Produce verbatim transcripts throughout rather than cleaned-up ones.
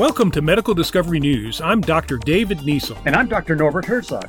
Welcome to Medical Discovery News. I'm Doctor David Niesel. And I'm Doctor Norbert Herzog.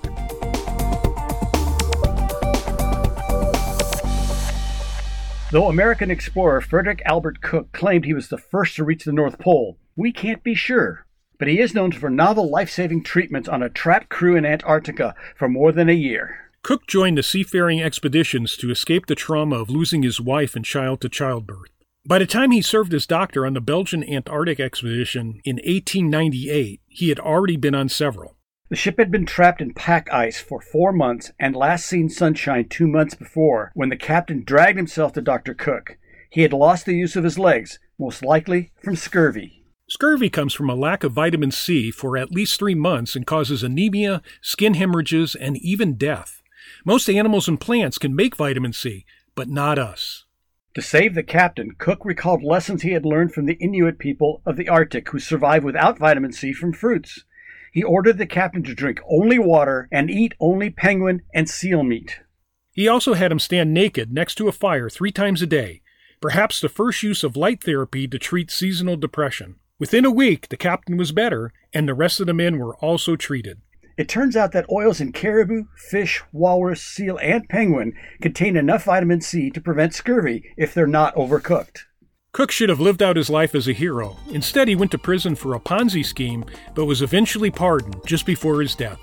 Though American explorer Frederick Albert Cook claimed he was the first to reach the North Pole, we can't be sure. But he is known for novel life-saving treatments on a trapped crew in Antarctica for more than a year. Cook joined the seafaring expeditions to escape the trauma of losing his wife and child to childbirth. By the time he served as doctor on the Belgian Antarctic expedition in eighteen ninety-eight, he had already been on several. The ship had been trapped in pack ice for four months and last seen sunshine two months before when the captain dragged himself to Doctor Cook. He had lost the use of his legs, most likely from scurvy. Scurvy comes from a lack of vitamin C for at least three months and causes anemia, skin hemorrhages, and even death. Most animals and plants can make vitamin C, but not us. To save the captain, Cook recalled lessons he had learned from the Inuit people of the Arctic who survive without vitamin C from fruits. He ordered the captain to drink only water and eat only penguin and seal meat. He also had him stand naked next to a fire three times a day, perhaps the first use of light therapy to treat seasonal depression. Within a week, the captain was better, and the rest of the men were also treated. It turns out that oils in caribou, fish, walrus, seal, and penguin contain enough vitamin C to prevent scurvy if they're not overcooked. Cook should have lived out his life as a hero. Instead, he went to prison for a Ponzi scheme, but was eventually pardoned just before his death.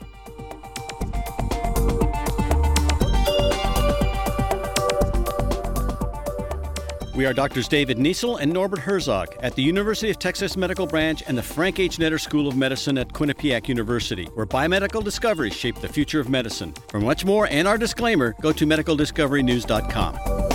We are Doctors David Niesel and Norbert Herzog at the University of Texas Medical Branch and the Frank H. Netter School of Medicine at Quinnipiac University, where biomedical discoveries shape the future of medicine. For much more and our disclaimer, go to medical discovery news dot com.